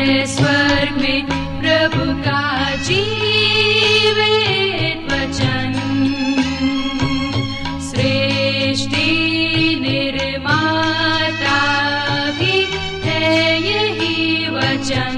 है स्वर्ग में प्रभु का जीवित वचन। सृष्टि निर्माता भी है यही वचन।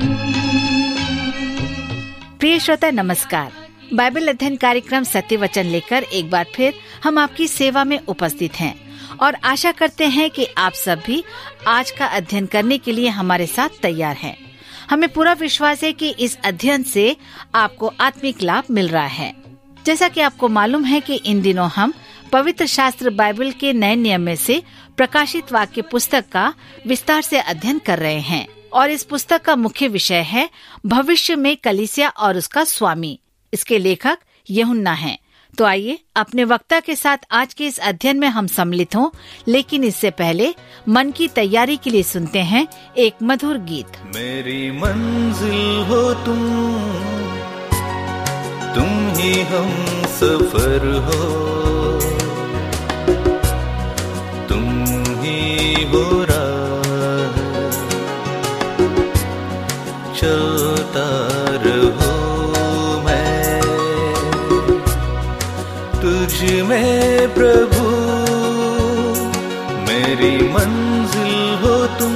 प्रिय श्रोता नमस्कार। बाइबल अध्ययन कार्यक्रम सत्य वचन लेकर एक बार फिर हम आपकी सेवा में उपस्थित हैं और आशा करते हैं कि आप सब भी आज का अध्ययन करने के लिए हमारे साथ तैयार हैं। हमें पूरा विश्वास है कि इस अध्ययन से आपको आत्मिक लाभ मिल रहा है। जैसा कि आपको मालूम है कि इन दिनों हम पवित्र शास्त्र बाइबल के नए नियम में से प्रकाशित वाक्य पुस्तक का विस्तार से अध्ययन कर रहे हैं और इस पुस्तक का मुख्य विषय है भविष्य में कलीसिया और उसका स्वामी। इसके लेखक यूहन्ना हैं। तो आइए अपने वक्ता के साथ आज के इस अध्ययन में हम सम्मिलित हों, लेकिन इससे पहले मन की तैयारी के लिए सुनते हैं एक मधुर गीत। मेरी मंजिल हो तुम ही हम सफर हो, तुम ही हो राह, चलता रहो तुझ में प्रभु। मेरी मंजिल हो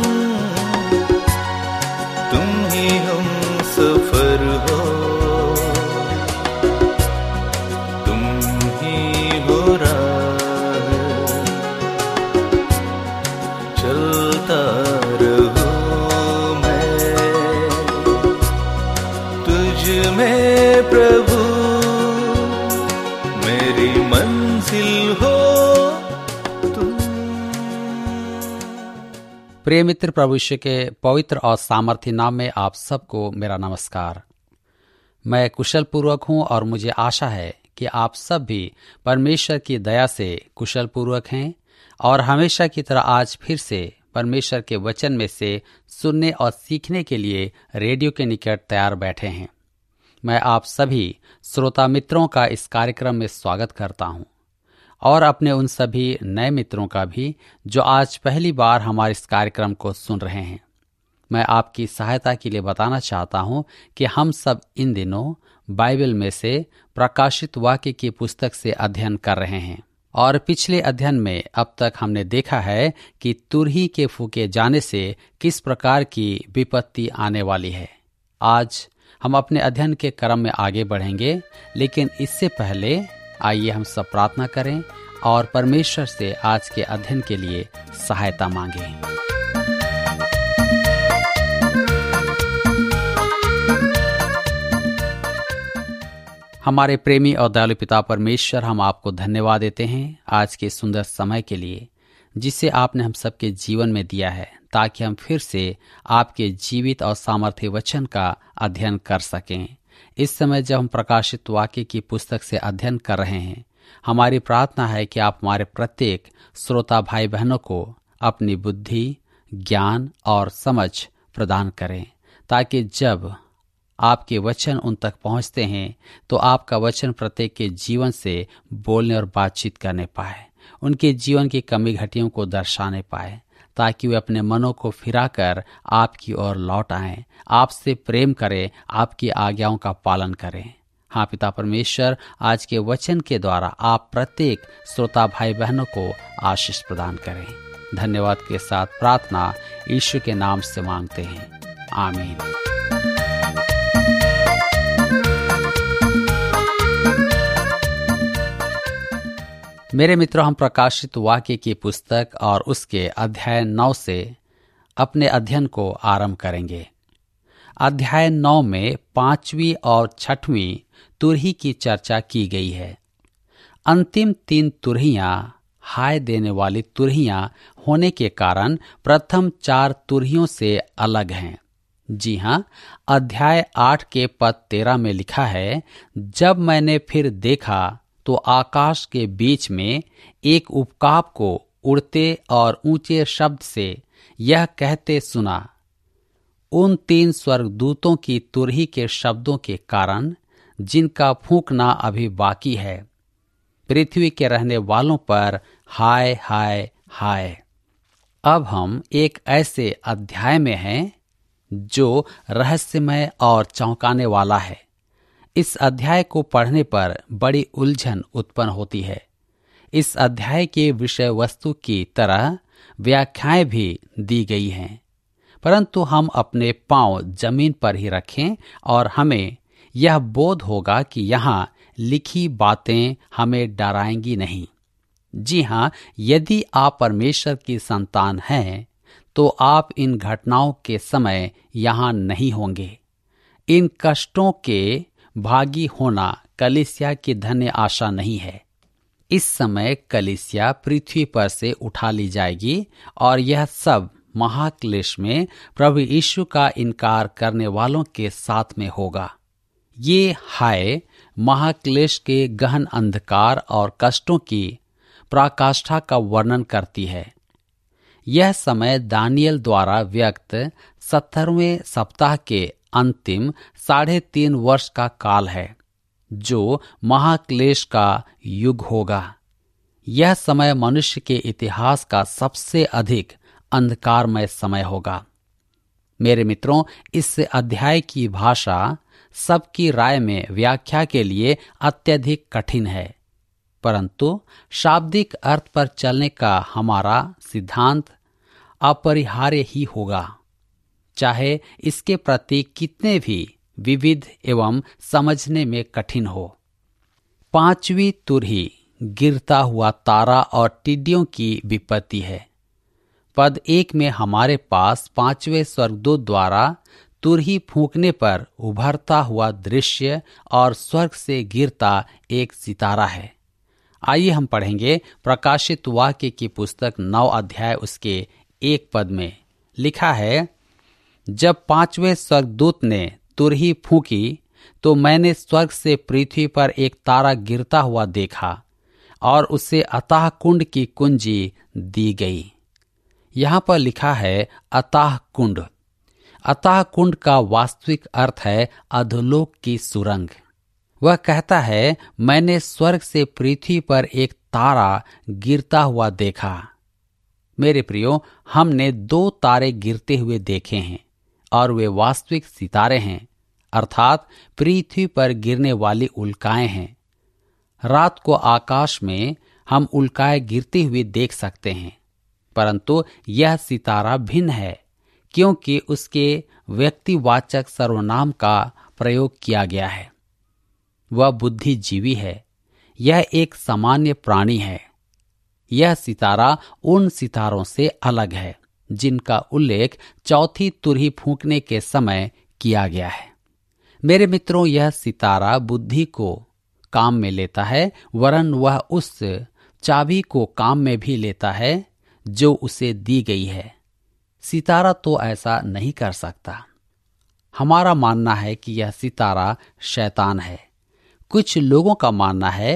तुम ही हम सफर हो, तुम ही हो राह, चलता रहो मैं तुझ में प्रभु। मेरी मंजिल हो तुम। प्रिय मित्र, प्रभु यीशु के पवित्र और सामर्थी नाम में आप सबको मेरा नमस्कार। मैं कुशल पूर्वक हूं और मुझे आशा है कि आप सब भी परमेश्वर की दया से कुशल पूर्वक हैं और हमेशा की तरह आज फिर से परमेश्वर के वचन में से सुनने और सीखने के लिए रेडियो के निकट तैयार बैठे हैं। मैं आप सभी श्रोता मित्रों का इस कार्यक्रम में स्वागत करता हूं और अपने उन सभी नए मित्रों का भी जो आज पहली बार हमारे इस कार्यक्रम को सुन रहे हैं। मैं आपकी सहायता के लिए बताना चाहता हूं कि हम सब इन दिनों बाइबल में से प्रकाशित वाक्य की पुस्तक से अध्ययन कर रहे हैं और पिछले अध्ययन में अब तक हमने देखा है कि तुरही के फूके जाने से किस प्रकार की विपत्ति आने वाली है। आज हम अपने अध्ययन के क्रम में आगे बढ़ेंगे, लेकिन इससे पहले आइए हम सब प्रार्थना करें और परमेश्वर से आज के अध्ययन के लिए सहायता मांगें। हमारे प्रेमी और दयालु पिता परमेश्वर, हम आपको धन्यवाद देते हैं आज के सुंदर समय के लिए जिसे आपने हम सबके जीवन में दिया है, ताकि हम फिर से आपके जीवित और सामर्थ्य वचन का अध्ययन कर सकें। इस समय जब हम प्रकाशित वाक्य की पुस्तक से अध्ययन कर रहे हैं, हमारी प्रार्थना है कि आप हमारे प्रत्येक श्रोता भाई बहनों को अपनी बुद्धि, ज्ञान और समझ प्रदान करें, ताकि जब आपके वचन उन तक पहुंचते हैं तो आपका वचन प्रत्येक के जीवन से बोलने और बातचीत करने पाए, उनके जीवन की कमी घटियों को दर्शाने पाए, ताकि वे अपने मनों को फिराकर आपकी ओर लौट आएं, आपसे प्रेम करें, आपकी आज्ञाओं का पालन करें। हाँ पिता परमेश्वर, आज के वचन के द्वारा आप प्रत्येक श्रोता भाई बहनों को आशीष प्रदान करें। धन्यवाद के साथ प्रार्थना यीशु के नाम से मांगते हैं, आमीन। मेरे मित्रों, हम प्रकाशित वाक्य की पुस्तक और उसके अध्याय 9 से अपने अध्ययन को आरंभ करेंगे। अध्याय 9 में 5वीं और 6वीं तुरही की चर्चा की गई है। अंतिम 3 तुरहियां हाय देने वाली तुरहियां होने के कारण प्रथम 4 तुरहियों से अलग हैं। जी हाँ, अध्याय 8 के पद 13 में लिखा है, जब मैंने फिर देखा तो आकाश के बीच में एक उपकाप को उड़ते और ऊंचे शब्द से यह कहते सुना, उन 3 स्वर्गदूतों की तुरही के शब्दों के कारण जिनका फूंकना अभी बाकी है, पृथ्वी के रहने वालों पर हाय हाय हाय। अब हम एक ऐसे अध्याय में हैं जो रहस्यमय और चौंकाने वाला है। इस अध्याय को पढ़ने पर बड़ी उलझन उत्पन्न होती है। इस अध्याय के विषय वस्तु की तरह व्याख्याएं भी दी गई हैं, परंतु हम अपने पांव जमीन पर ही रखें और हमें यह बोध होगा कि यहाँ लिखी बातें हमें डराएंगी नहीं। जी हाँ, यदि आप परमेश्वर की संतान हैं तो आप इन घटनाओं के समय यहाँ नहीं होंगे। इन कष्टों के भागी होना कलीसिया की धन्य आशा नहीं है। इस समय कलीसिया पृथ्वी पर से उठा ली जाएगी और यह सब महाक्लेश में प्रभु यीशु का इनकार करने वालों के साथ में होगा। ये हाय महाक्लेश के गहन अंधकार और कष्टों की पराकाष्ठा का वर्णन करती है। यह समय दानियल द्वारा व्यक्त 70वें सप्ताह के अंतिम 3.5 वर्ष का काल है, जो महाक्लेश का युग होगा। यह समय मनुष्य के इतिहास का सबसे अधिक अंधकारमय समय होगा। मेरे मित्रों, इस अध्याय की भाषा सबकी राय में व्याख्या के लिए अत्यधिक कठिन है, परंतु शाब्दिक अर्थ पर चलने का हमारा सिद्धांत अपरिहार्य ही होगा, चाहे इसके प्रति कितने भी विविध एवं समझने में कठिन हो। 5वीं तुरही गिरता हुआ तारा और टिड्डियों की विपत्ति है। पद 1 में हमारे पास 5वें स्वर्गदूत द्वारा तुरही फूंकने पर उभरता हुआ दृश्य और स्वर्ग से गिरता एक सितारा है। आइए हम पढ़ेंगे प्रकाशित वाक्य की पुस्तक 9 अध्याय उसके 1 पद में लिखा है, जब 5वें स्वर्गदूत ने तुरही फूंकी तो मैंने स्वर्ग से पृथ्वी पर एक तारा गिरता हुआ देखा और उसे अथाह कुंड की कुंजी दी गई। यहाँ पर लिखा है अथाह कुंड। अथाह कुंड का वास्तविक अर्थ है अधोलोक की सुरंग। वह कहता है, मैंने स्वर्ग से पृथ्वी पर एक तारा गिरता हुआ देखा। मेरे प्रियो, हमने 2 तारे गिरते हुए देखे हैं और वे वास्तविक सितारे हैं, अर्थात पृथ्वी पर गिरने वाली उल्काएं हैं। रात को आकाश में हम उल्काएं गिरती हुई देख सकते हैं, परंतु यह सितारा भिन्न है क्योंकि उसके व्यक्तिवाचक सर्वनाम का प्रयोग किया गया है। वह बुद्धिजीवी है, यह एक सामान्य प्राणी है। यह सितारा उन सितारों से अलग है जिनका उल्लेख 4थी तुरही फूंकने के समय किया गया है। मेरे मित्रों, यह सितारा बुद्धि को काम में लेता है, वरन वह उस चाबी को काम में भी लेता है जो उसे दी गई है। सितारा तो ऐसा नहीं कर सकता। हमारा मानना है कि यह सितारा शैतान है। कुछ लोगों का मानना है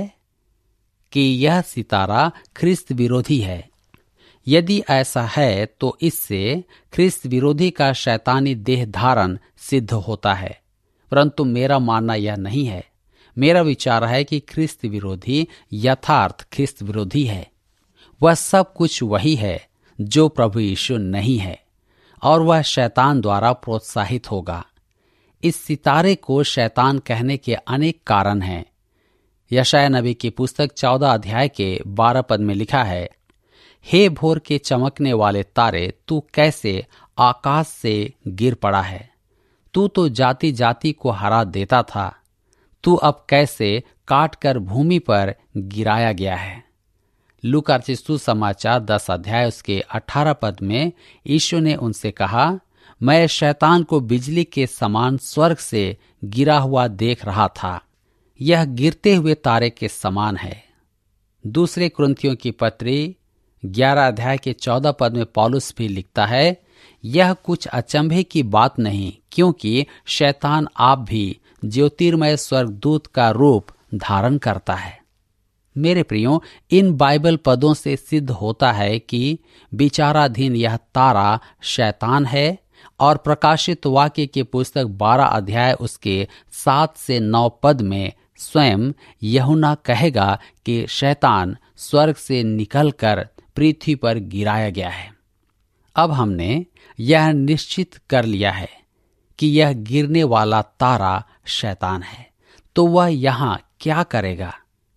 कि यह सितारा ख्रिस्त विरोधी है। यदि ऐसा है तो इससे ख्रिस्त विरोधी का शैतानी देह धारण सिद्ध होता है, परंतु मेरा मानना यह नहीं है। मेरा विचार है कि ख्रिस्त विरोधी यथार्थ ख्रिस्त विरोधी है। वह सब कुछ वही है जो प्रभु यीशु नहीं है, और वह शैतान द्वारा प्रोत्साहित होगा। इस सितारे को शैतान कहने के अनेक कारण हैं। यशायाह नबी की पुस्तक 14 अध्याय के 12 पद में लिखा है, हे भोर के चमकने वाले तारे, तू कैसे आकाश से गिर पड़ा है। तू तो जाति जाति को हरा देता था, तू अब कैसे काट कर भूमि पर गिराया गया है। लूका रचित सुसमाचार 10 अध्याय उसके 18 पद में यीशु ने उनसे कहा, मैं शैतान को बिजली के समान स्वर्ग से गिरा हुआ देख रहा था। यह गिरते हुए तारे के समान है। दूसरे कुरिन्थियों की पत्री 11 अध्याय के 14 पद में पौलुस भी लिखता है, यह कुछ अचंभे की बात नहीं, क्योंकि शैतान आप भी ज्योतिर्मय स्वर्गदूत का रूप धारण करता है। मेरे प्रियो, इन बाइबल पदों से सिद्ध होता है कि विचाराधीन यह तारा शैतान है, और प्रकाशित वाक्य की पुस्तक 12 अध्याय उसके 7 से 9 पद में स्वयं यूहन्ना कहेगा कि शैतान स्वर्ग से निकलकर पृथ्वी पर गिराया गया है। अब हमने यह निश्चित कर लिया है कि यह गिरने वाला तारा शैतान है, तो वह यहाँ क्या करेगा?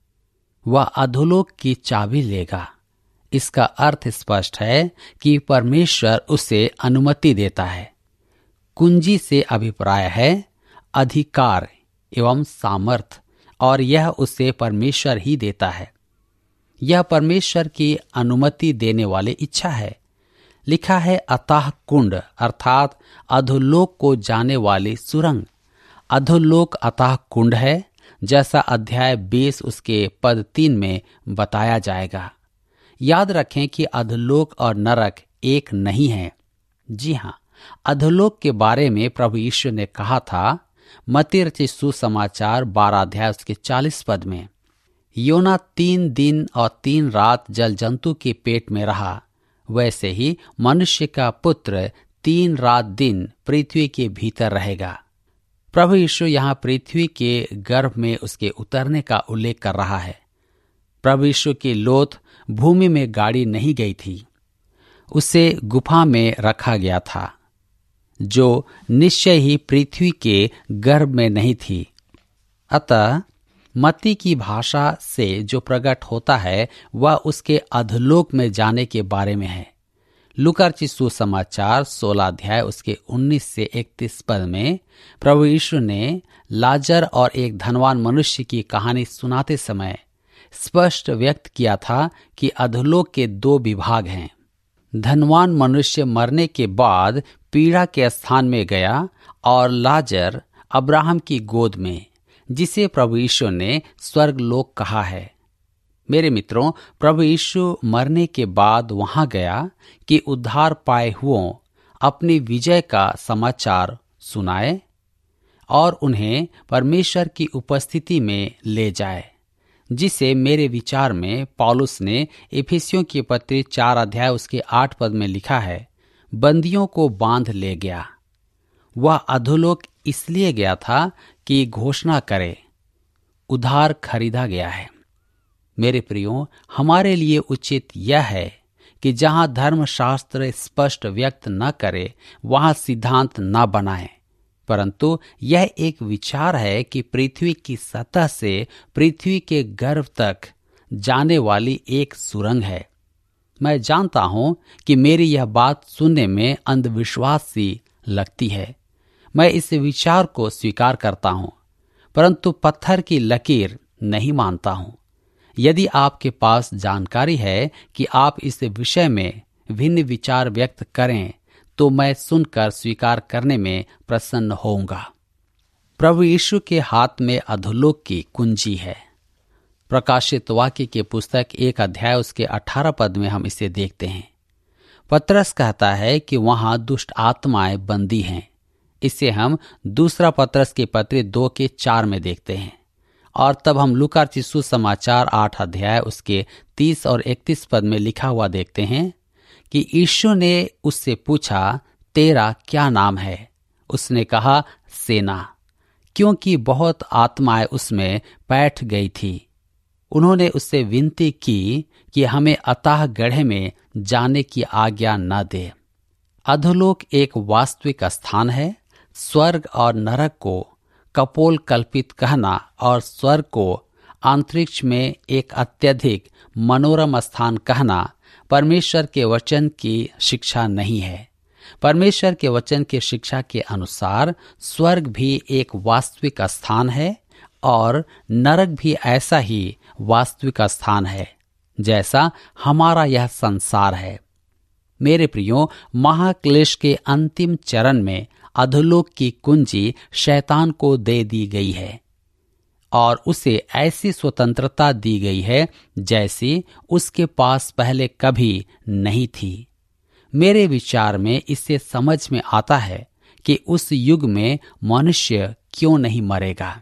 वह अधोलोक की चाबी लेगा। इसका अर्थ स्पष्ट है कि परमेश्वर उसे अनुमति देता है। कुंजी से अभिप्राय है अधिकार एवं सामर्थ, और यह उसे परमेश्वर ही देता है। यह परमेश्वर की अनुमति देने वाली इच्छा है। लिखा है अतः कुंड, अर्थात अधोलोक को जाने वाली सुरंग। अधोलोक अतः कुंड है, जैसा अध्याय 20 उसके पद 3 में बताया जाएगा। याद रखें कि अधोलोक और नरक एक नहीं है। जी हाँ, अधोलोक के बारे में प्रभु यीशु ने कहा था मत्ती रचित सुसमाचार 12 अध्याय उसके 40 पद में, योना 3 दिन और 3 रात जल जंतु के पेट में रहा, वैसे ही मनुष्य का पुत्र 3 रात दिन पृथ्वी के भीतर रहेगा। प्रभु यीशु यहाँ पृथ्वी के गर्भ में उसके उतरने का उल्लेख कर रहा है। प्रभु यीशु की लोथ भूमि में गाड़ी नहीं गई थी, उसे गुफा में रखा गया था, जो निश्चय ही पृथ्वी के गर्भ में नहीं थी। अतः मत्ती की भाषा से जो प्रकट होता है वह उसके अधोलोक में जाने के बारे में है। लूका रचित सुसमाचार 16 अध्याय उसके 19 से 31 पद में प्रभु यीशु ने लाजर और एक धनवान मनुष्य की कहानी सुनाते समय स्पष्ट व्यक्त किया था कि अधोलोक के 2 विभाग हैं। धनवान मनुष्य मरने के बाद पीड़ा के स्थान में गया, और लाजर अब्राहम की गोद में, जिसे प्रभु यीशु ने स्वर्गलोक कहा है। मेरे मित्रों, प्रभु यीशु मरने के बाद वहां गया कि उद्धार पाए हुओं अपनी विजय का समाचार सुनाए और उन्हें परमेश्वर की उपस्थिति में ले जाए, जिसे मेरे विचार में पौलुस ने इफिसियों की पत्री 4 अध्याय उसके 8 पद में लिखा है, बंदियों को बांध ले गया। वह अधोलोक इसलिए गया था कि घोषणा करे, उधार खरीदा गया है। मेरे प्रियो, हमारे लिए उचित यह है कि जहां धर्मशास्त्र स्पष्ट व्यक्त न करे वहां सिद्धांत न बनाए, परंतु यह एक विचार है कि पृथ्वी की सतह से पृथ्वी के गर्भ तक जाने वाली एक सुरंग है। मैं जानता हूं कि मेरी यह बात सुनने में अंधविश्वास सी लगती है। मैं इस विचार को स्वीकार करता हूं, परंतु पत्थर की लकीर नहीं मानता हूं। यदि आपके पास जानकारी है कि आप इस विषय में भिन्न विचार व्यक्त करें, तो मैं सुनकर स्वीकार करने में प्रसन्न होऊंगा। प्रभु यीशु के हाथ में अधोलोक की कुंजी है। प्रकाशित वाक्य की पुस्तक 1 अध्याय उसके 18 पद में हम इसे देखते हैं। पतरस कहता है कि वहां दुष्ट आत्माएं बंदी हैं। इसे हम दूसरा पतरस की पत्री 2 के 4 में देखते हैं। और तब हम लूका रचित सुसमाचार 8 अध्याय उसके 30 और 31 पद में लिखा हुआ देखते हैं कि यीशु ने उससे पूछा, तेरा क्या नाम है? उसने कहा, सेना, क्योंकि बहुत आत्माएं उसमें बैठ गई थी। उन्होंने उससे विनती की कि हमें अथाह गड्ढे में जाने की आज्ञा न दे। अधोलोक एक वास्तविक स्थान है। स्वर्ग और नरक को कपोल कल्पित कहना और स्वर्ग को अंतरिक्ष में एक अत्यधिक मनोरम स्थान कहना परमेश्वर के वचन की शिक्षा नहीं है। परमेश्वर के वचन की शिक्षा के अनुसार स्वर्ग भी एक वास्तविक स्थान है और नरक भी ऐसा ही वास्तविक स्थान है जैसा हमारा यह संसार है। मेरे प्रियो, महाक्लेश के अंतिम चरण में अधोलोक की कुंजी शैतान को दे दी गई है और उसे ऐसी स्वतंत्रता दी गई है जैसी उसके पास पहले कभी नहीं थी। मेरे विचार में इससे समझ में आता है कि उस युग में मनुष्य क्यों नहीं मरेगा।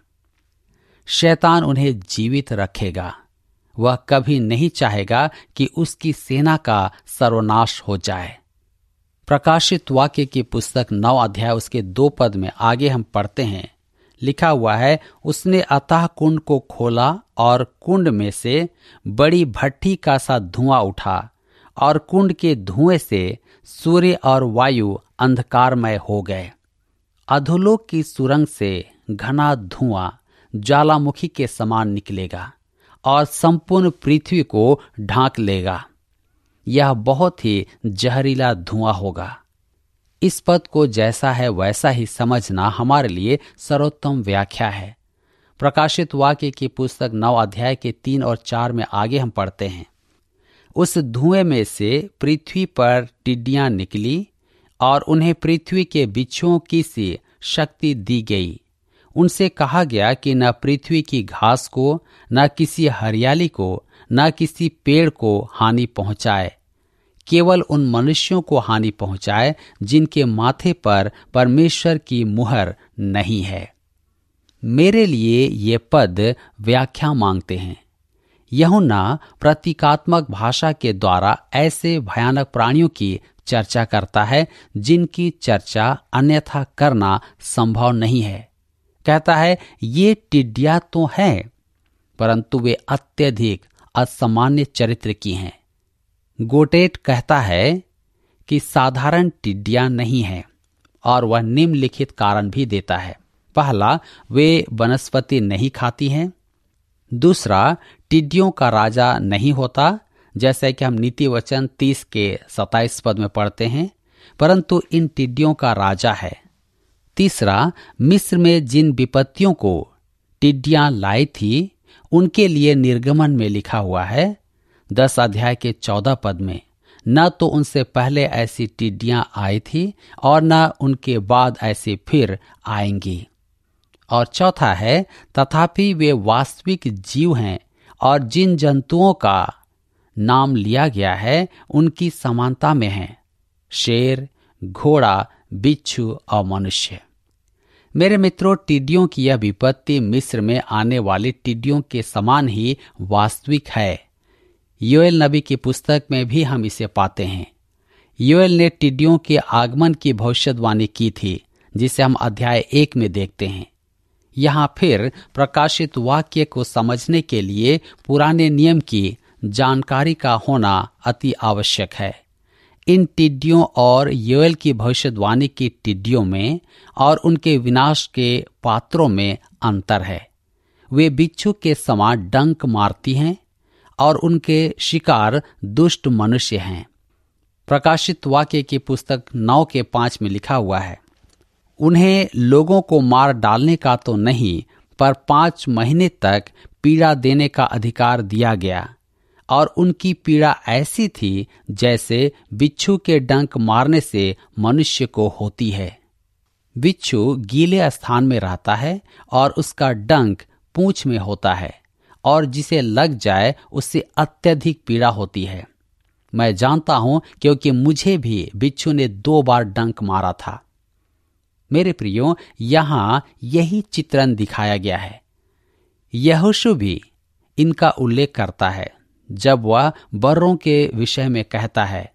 शैतान उन्हें जीवित रखेगा। वह कभी नहीं चाहेगा कि उसकी सेना का सर्वनाश हो जाए। प्रकाशित वाक्य की पुस्तक 9 अध्याय उसके 2 पद में आगे हम पढ़ते हैं, लिखा हुआ है, उसने अथाह कुंड को खोला और कुंड में से बड़ी भट्ठी का सा धुआं उठा और कुंड के धुएं से सूर्य और वायु अंधकारमय हो गए। अधोलोक की सुरंग से घना धुआं ज्वालामुखी के समान निकलेगा और संपूर्ण पृथ्वी को ढांक लेगा। यह बहुत ही जहरीला धुआं होगा। इस पद को जैसा है वैसा ही समझना हमारे लिए सर्वोत्तम व्याख्या है। प्रकाशित वाक्य की पुस्तक 9 अध्याय के 3 और 4 में आगे हम पढ़ते हैं, उस धुएं में से पृथ्वी पर टिड्डियां निकली और उन्हें पृथ्वी के बिच्छुओं की सी शक्ति दी गई। उनसे कहा गया कि न पृथ्वी की घास को, न किसी हरियाली को, न किसी पेड़ को हानि पहुंचाए, केवल उन मनुष्यों को हानि पहुंचाए जिनके माथे पर परमेश्वर की मुहर नहीं है। मेरे लिए ये पद व्याख्या मांगते हैं। यूहन्ना प्रतीकात्मक भाषा के द्वारा ऐसे भयानक प्राणियों की चर्चा करता है जिनकी चर्चा अन्यथा करना संभव नहीं है। कहता है ये टिड्डियां तो हैं, परंतु वे अत्यधिक असामान्य चरित्र की हैं। गोटेट कहता है कि साधारण टिड्डियां नहीं हैं, और वह निम्नलिखित कारण भी देता है। पहला, वे वनस्पति नहीं खाती हैं। दूसरा, टिड्डियों का राजा नहीं होता, जैसे कि हम नीति वचन 30 के 27 पद में पढ़ते हैं, परंतु इन टिड्डियों का राजा है। तीसरा, मिस्र में जिन विपत्तियों को टिड्डियां लाई थी उनके लिए निर्गमन में लिखा हुआ है 10 अध्याय के 14 पद में, न तो उनसे पहले ऐसी टिड्डियां आई थी और न उनके बाद ऐसी फिर आएंगी। और चौथा है, तथापि वे वास्तविक जीव हैं और जिन जंतुओं का नाम लिया गया है उनकी समानता में हैं, शेर, घोड़ा, बिच्छू और मनुष्य। मेरे मित्रों, टिड्डियों की यह विपत्ति मिस्र में आने वाली टिड्डियों के समान ही वास्तविक है। योएल नबी की पुस्तक में भी हम इसे पाते हैं। योएल ने टिड्डियों के आगमन की भविष्यवाणी की थी, जिसे हम अध्याय 1 में देखते हैं। यहाँ फिर प्रकाशित वाक्य को समझने के लिए पुराने नियम की जानकारी का होना अति आवश्यक है। इन टिड्डियों और योएल की भविष्यवाणी की टिड्डियों में और उनके विनाश के पात्रों में अंतर है। वे बिच्छू के समान डंक मारती हैं और उनके शिकार दुष्ट मनुष्य हैं। प्रकाशित वाक्य की पुस्तक 9 के 5 में लिखा हुआ है, उन्हें लोगों को मार डालने का तो नहीं, पर 5 महीने तक पीड़ा देने का अधिकार दिया गया, और उनकी पीड़ा ऐसी थी जैसे बिच्छू के डंक मारने से मनुष्य को होती है। बिच्छू गीले स्थान में रहता है और उसका डंक पूंछ में होता है, और जिसे लग जाए उससे अत्यधिक पीड़ा होती है। मैं जानता हूं, क्योंकि मुझे भी बिच्छू ने 2 बार डंक मारा था। मेरे प्रियो, यहां यही चित्रण दिखाया गया है। यहोशू भी इनका उल्लेख करता है जब वह बर्रों के विषय में कहता है।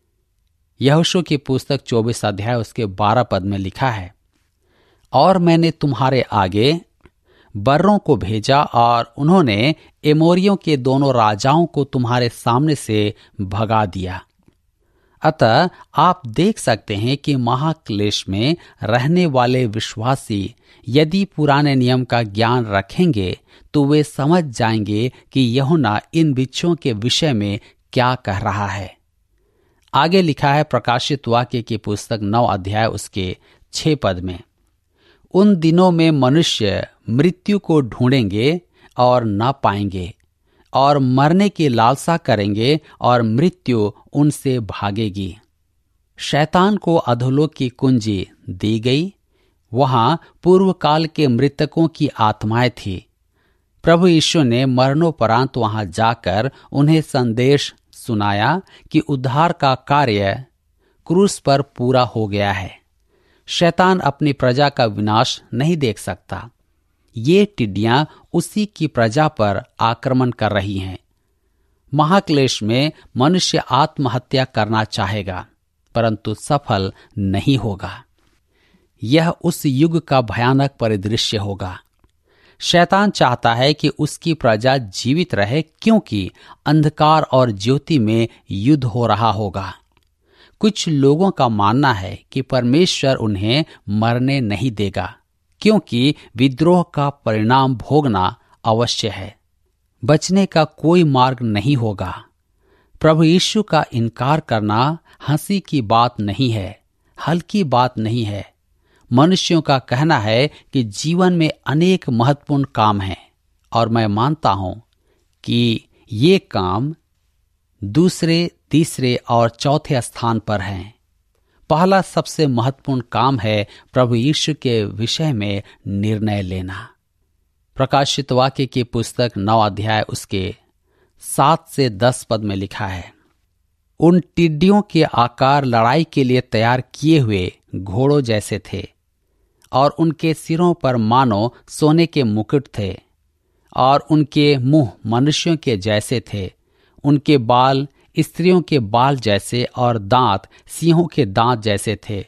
यहोशू की पुस्तक 24 अध्याय उसके 12 पद में लिखा है, और मैंने तुम्हारे आगे बर्रों को भेजा और उन्होंने एमोरियों के दोनों राजाओं को तुम्हारे सामने से भगा दिया। अतः आप देख सकते हैं कि महाक्लेश में रहने वाले विश्वासी यदि पुराने नियम का ज्ञान रखेंगे तो वे समझ जाएंगे कि यूहन्ना इन बिच्छुओं के विषय में क्या कह रहा है। आगे लिखा है प्रकाशित वाक्य की पुस्तक 9 अध्याय उसके 6 पद में, उन दिनों में मनुष्य मृत्यु को ढूंढेंगे और न पाएंगे, और मरने की लालसा करेंगे और मृत्यु उनसे भागेगी। शैतान को अधोलोक की कुंजी दी गई। वहां पूर्व काल के मृतकों की आत्माएं थी। प्रभु यीशु ने मरणोपरांत वहां जाकर उन्हें संदेश सुनाया कि उद्धार का कार्य क्रूस पर पूरा हो गया है। शैतान अपनी प्रजा का विनाश नहीं देख सकता। ये टिड्डियां उसी की प्रजा पर आक्रमण कर रही हैं। महाक्लेश में मनुष्य आत्महत्या करना चाहेगा, परंतु सफल नहीं होगा। यह उस युग का भयानक परिदृश्य होगा। शैतान चाहता है कि उसकी प्रजा जीवित रहे, क्योंकि अंधकार और ज्योति में युद्ध हो रहा होगा। कुछ लोगों का मानना है कि परमेश्वर उन्हें मरने नहीं देगा, क्योंकि विद्रोह का परिणाम भोगना अवश्य है। बचने का कोई मार्ग नहीं होगा। प्रभु यीशु का इनकार करना हंसी की बात नहीं है, हल्की बात नहीं है। मनुष्यों का कहना है कि जीवन में अनेक महत्वपूर्ण काम हैं, और मैं मानता हूं कि ये काम दूसरे, तीसरे और चौथे स्थान पर हैं। पहला सबसे महत्वपूर्ण काम है प्रभु यीशु के विषय में निर्णय लेना। प्रकाशित वाक्य की पुस्तक 9 अध्याय उसके 7 से 10 पद में लिखा है, उन टिड्डियों के आकार लड़ाई के लिए तैयार किए हुए घोड़ों जैसे थे, और उनके सिरों पर मानो सोने के मुकुट थे, और उनके मुंह मनुष्यों के जैसे थे। उनके बाल स्त्रियों के बाल जैसे और दांत सिंहों के दांत जैसे थे।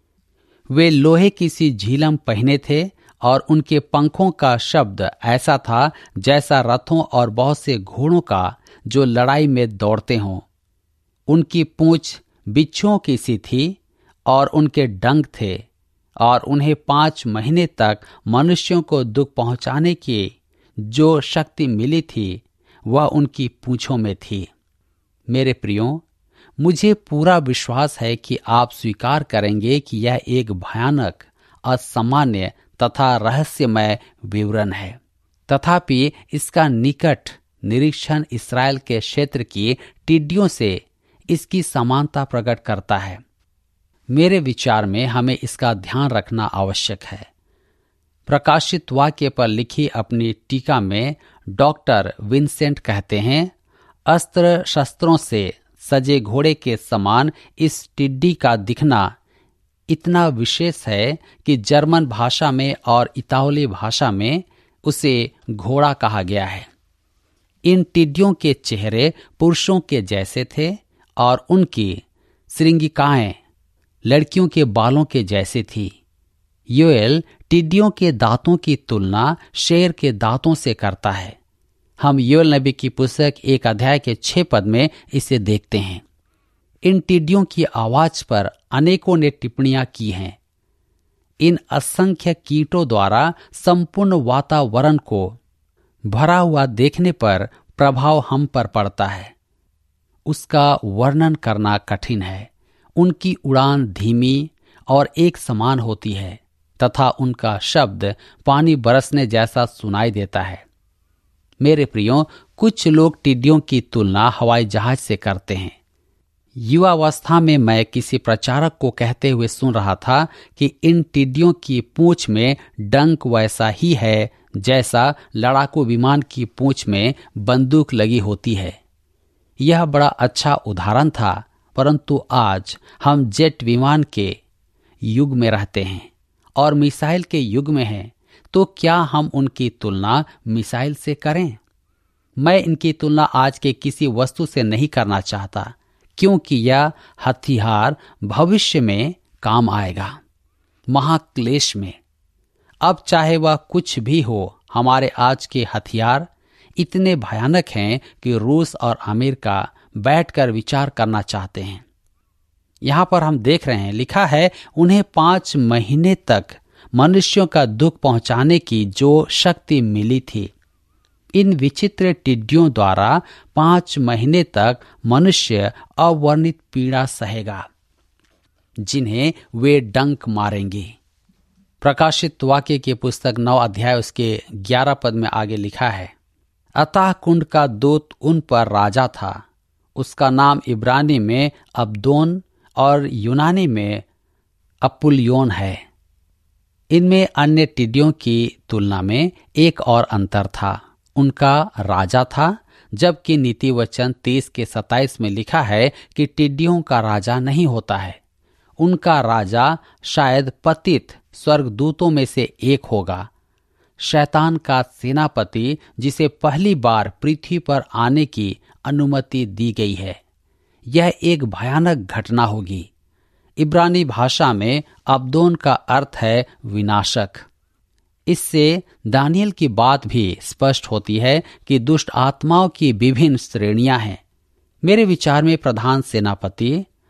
वे लोहे की सी झिलम पहने थे, और उनके पंखों का शब्द ऐसा था जैसा रथों और बहुत से घोड़ों का जो लड़ाई में दौड़ते हों। उनकी पूंछ बिच्छुओं की सी थी, और उनके डंक थे, और उन्हें 5 महीने तक मनुष्यों को दुख पहुंचाने की जो शक्ति मिली थी वह उनकी पूंछों में थी। मेरे प्रियो, मुझे पूरा विश्वास है कि आप स्वीकार करेंगे कि यह एक भयानक, असामान्य तथा रहस्यमय विवरण है। तथापि इसका निकट निरीक्षण इस्राएल के क्षेत्र की टिड्डियों से इसकी समानता प्रकट करता है। मेरे विचार में हमें इसका ध्यान रखना आवश्यक है। प्रकाशित वाक्य पर लिखी अपनी टीका में डॉक्टर विंसेंट कहते हैं, अस्त्र शस्त्रों से सजे घोड़े के समान इस टिड्डी का दिखना इतना विशेष है कि जर्मन भाषा में और इतालवी भाषा में उसे घोड़ा कहा गया है। इन टिड्डियों के चेहरे पुरुषों के जैसे थे, और उनकी श्रृंगिकाएं लड़कियों के बालों के जैसे थी। योएल टिड्डियों के दांतों की तुलना शेर के दांतों से करता है। हम योएल नबी की पुस्तक 1 अध्याय के 6 पद में इसे देखते हैं। इन टिड्डियों की आवाज पर अनेकों ने टिप्पणियां की हैं। इन असंख्य कीटों द्वारा संपूर्ण वातावरण को भरा हुआ देखने पर प्रभाव हम पर पड़ता है। उसका वर्णन करना कठिन है। उनकी उड़ान धीमी और एक समान होती है, तथा उनका शब्द पानी बरसने जैसा सुनाई देता है। मेरे प्रियो, कुछ लोग टिड्डियों की तुलना हवाई जहाज से करते हैं। युवावस्था में मैं किसी प्रचारक को कहते हुए सुन रहा था कि इन टिड्डियों की पूंछ में डंक वैसा ही है जैसा लड़ाकू विमान की पूंछ में बंदूक लगी होती है। यह बड़ा अच्छा उदाहरण था, परंतु आज हम जेट विमान के युग में रहते हैं और मिसाइल के युग में हैं, तो क्या हम उनकी तुलना मिसाइल से करें? मैं इनकी तुलना आज के किसी वस्तु से नहीं करना चाहता, क्योंकि यह हथियार भविष्य में काम आएगा, महाक्लेश में। अब चाहे वह कुछ भी हो, हमारे आज के हथियार इतने भयानक हैं कि रूस और अमेरिका बैठकर विचार करना चाहते हैं। यहां पर हम देख रहे हैं, लिखा है, उन्हें 5 महीने तक मनुष्यों का दुख पहुंचाने की जो शक्ति मिली थी। इन विचित्र टिड्डियों द्वारा 5 महीने तक मनुष्य अवर्णित पीड़ा सहेगा, जिन्हें वे डंक मारेंगे। प्रकाशित वाक्य की पुस्तक 9 अध्याय उसके 11 पद में आगे लिखा है, अतः कुंड का दूत उन पर राजा था। उसका नाम इब्रानी में अब्दोन और यूनानी में अपुल्योन है। इनमें अन्य टिड्डियों की तुलना में एक और अंतर था, उनका राजा था, जबकि नीति वचन 30 के 27 में लिखा है कि टिड्डियों का राजा नहीं होता है। उनका राजा शायद पतित स्वर्गदूतों में से एक होगा, शैतान का सेनापति, जिसे पहली बार पृथ्वी पर आने की अनुमति दी गई है। यह एक भयानक घटना होगी। इब्रानी भाषा में अब्दोन का अर्थ है विनाशक। इससे दानियल की बात भी स्पष्ट होती है कि दुष्ट आत्माओं की विभिन्न श्रेणियां हैं। मेरे विचार में प्रधान सेनापति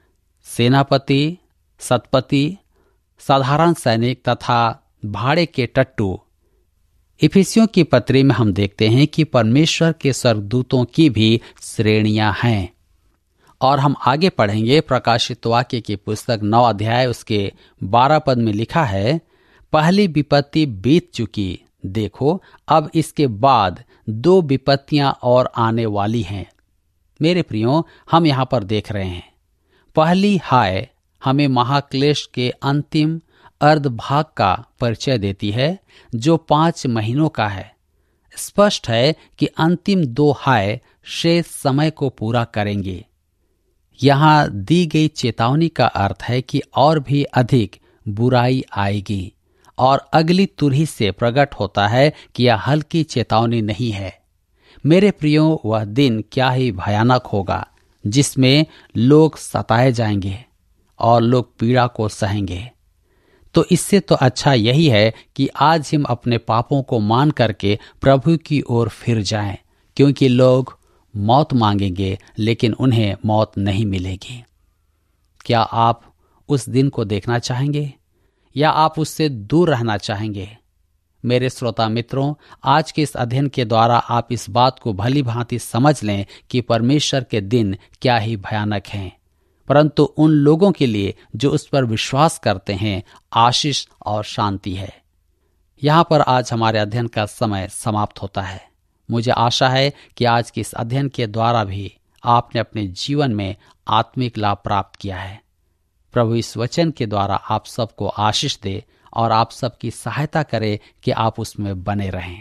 सेनापति, सतपति, साधारण सैनिक तथा भाड़े के टट्टू। इफिसियों की पत्री में हम देखते हैं कि परमेश्वर के स्वर्गदूतों की भी श्रेणियां हैं। और हम आगे पढ़ेंगे। प्रकाशित वाक्य की पुस्तक 9 अध्याय उसके 12 पद में लिखा है, पहली विपत्ति बीत चुकी, देखो अब इसके बाद 2 विपत्तियां और आने वाली हैं। मेरे प्रियो, हम यहां पर देख रहे हैं पहली हाय हमें महाक्लेश के अंतिम अर्ध भाग का परिचय देती है जो 5 महीनों का है। स्पष्ट है कि अंतिम 2 हाय शेष समय को पूरा करेंगे। यहां दी गई चेतावनी का अर्थ है कि और भी अधिक बुराई आएगी, और अगली तुरही से प्रकट होता है कि यह हल्की चेतावनी नहीं है। मेरे प्रियो, वह दिन क्या ही भयानक होगा जिसमें लोग सताए जाएंगे और लोग पीड़ा को सहेंगे। तो इससे तो अच्छा यही है कि आज हम अपने पापों को मान करके प्रभु की ओर फिर जाएं, क्योंकि लोग मौत मांगेंगे लेकिन उन्हें मौत नहीं मिलेगी। क्या आप उस दिन को देखना चाहेंगे या आप उससे दूर रहना चाहेंगे? मेरे श्रोता मित्रों, आज के इस अध्ययन के द्वारा आप इस बात को भली भांति समझ लें कि परमेश्वर के दिन क्या ही भयानक हैं, परंतु उन लोगों के लिए जो उस पर विश्वास करते हैं आशीष और शांति है। यहाँ पर आज हमारे अध्ययन का समय समाप्त होता है। मुझे आशा है कि आज के इस अध्ययन के द्वारा भी आपने अपने जीवन में आत्मिक लाभ प्राप्त किया है। प्रभु इस वचन के द्वारा आप सबको आशीष दे और आप सबकी सहायता करे कि आप उसमें बने रहें।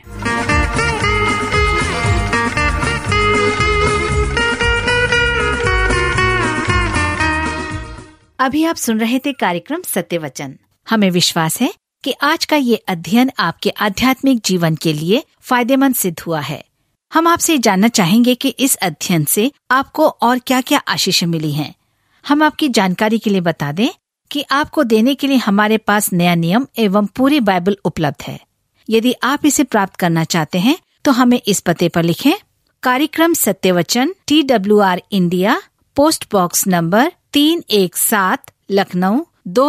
अभी आप सुन रहे थे कार्यक्रम सत्य वचन। हमें विश्वास है कि आज का ये अध्ययन आपके आध्यात्मिक जीवन के लिए फायदेमंद सिद्ध हुआ है। हम आपसे जानना चाहेंगे कि इस अध्ययन से आपको और क्या क्या आशीषें मिली हैं। हम आपकी जानकारी के लिए बता दें कि आपको देने के लिए हमारे पास नया नियम एवं पूरी बाइबल उपलब्ध है। यदि आप इसे प्राप्त करना चाहते हैं तो हमें इस पते पर लिखें। कार्यक्रम सत्य वचन, TWR India, post box number 317, Lucknow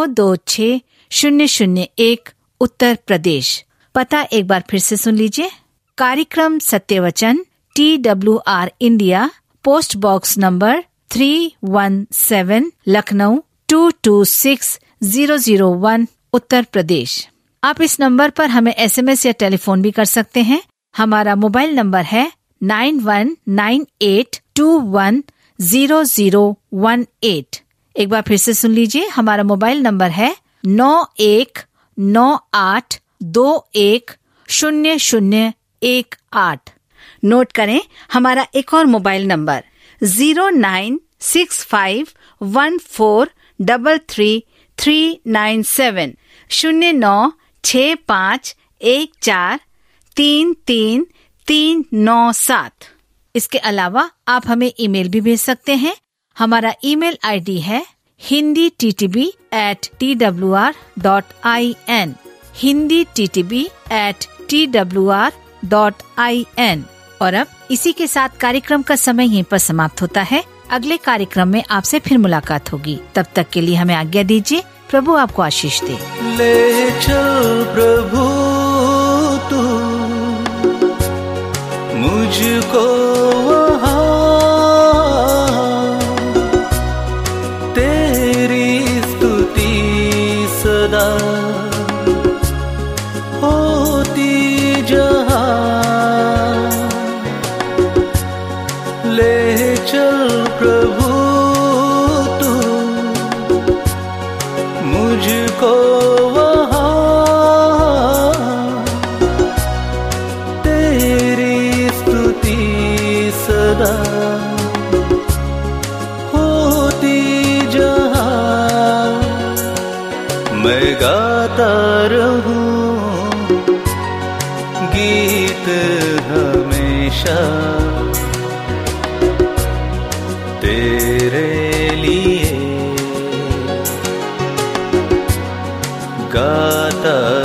226001, Uttar Pradesh. पता एक बार फिर से सुन लीजिए। कार्यक्रम सत्यवचन, TWR India, post box number 317, Lucknow 226001, Uttar Pradesh. आप इस नंबर पर हमें SMS या टेलीफोन भी कर सकते हैं। हमारा मोबाइल नंबर है 9198210018। एक बार फिर से सुन लीजिए। हमारा मोबाइल नंबर है 9198210018। नोट करें हमारा एक और मोबाइल नंबर 09651433397, 0965143397। इसके अलावा आप हमें ईमेल भी भेज सकते हैं। हमारा ईमेल आईडी है hinditb@twr.in, hinditb@twr.in। और अब इसी के साथ कार्यक्रम का समय यहीं पर समाप्त होता है। अगले कार्यक्रम में आपसे फिर मुलाकात होगी। तब तक के लिए हमें आज्ञा दीजिए। प्रभु आपको आशीष दे। ले चल प्रभु तू मुझको वहाँ, तेरी स्तुति सदा होती जहाँ। ले चल प्रभु तू मुझको वहाँ, तेरी स्तुति सदा होती जहाँ। मैं गाता रहूं गीत हमेशा तेरे लिए गाता